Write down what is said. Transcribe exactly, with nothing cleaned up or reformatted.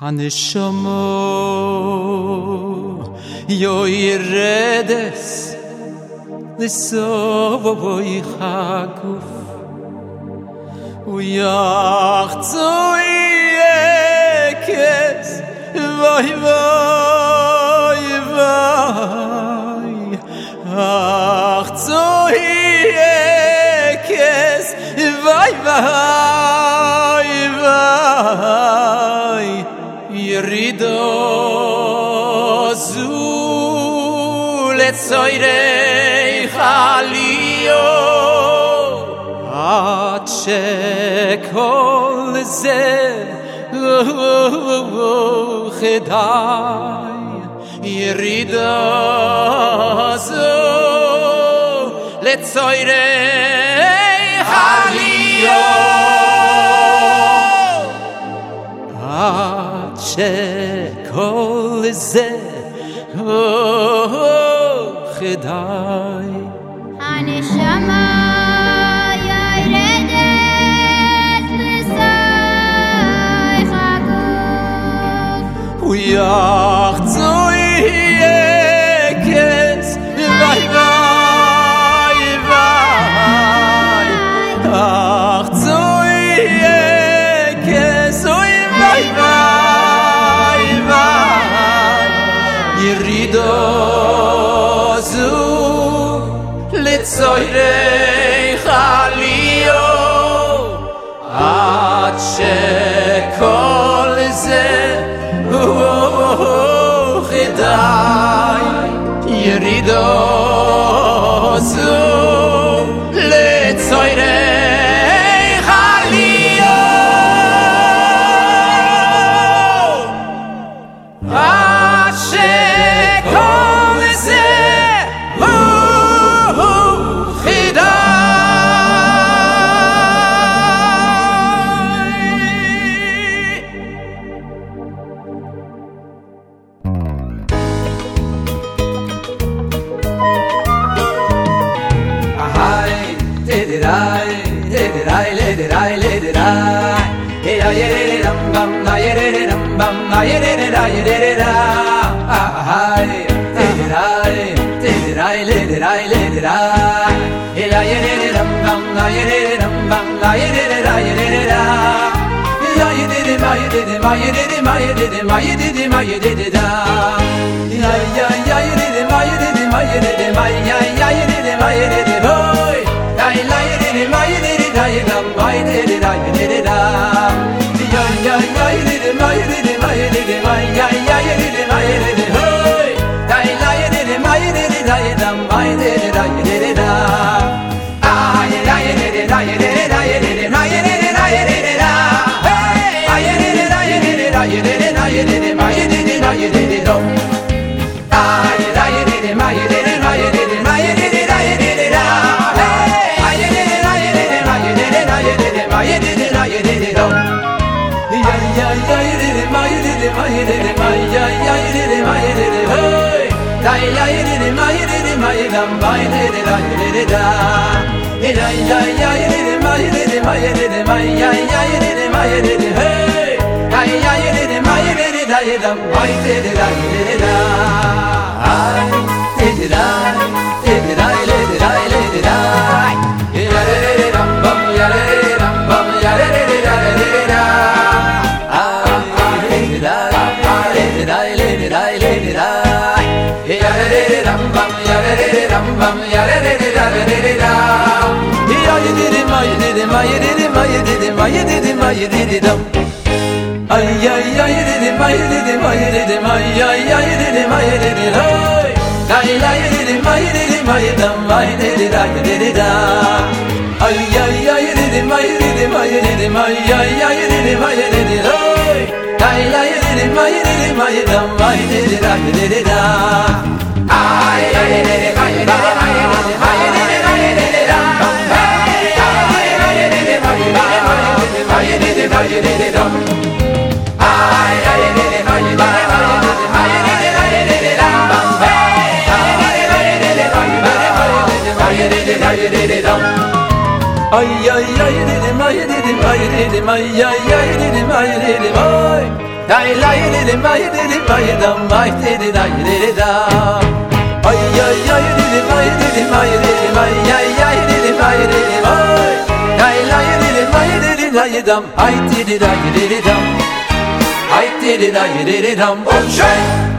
הנשמה יורדת לסובבך הגוף ויחצו יקס וואי וואי וואי יחצו יקס וואי וואי וואי ירידו זו לצוירי חליו עד שכל זה חדאי ירידו זו לצוירי חליו עד שכל זה חדאי הנשמה יורדת לסייך הגוף ויחצו יקס וואי וואי וואי יחצו יקס וואי וואי וואי ירידו זו לצוירי חליו עד שכל זה חדאי ירידו זו לצוירי חליו עד שכל זה ay ay ay dedim ay dedim ay ay ay ay dedim ay dedim ay Ay lay lili may lili may dam may lili lay lili dam. Ay ay ay lili may lili may lili may ay ay lili may lili may. Ay lay lili may lili lay dam ay lili lay lili dam. Ay lili lay lili dam. Oh,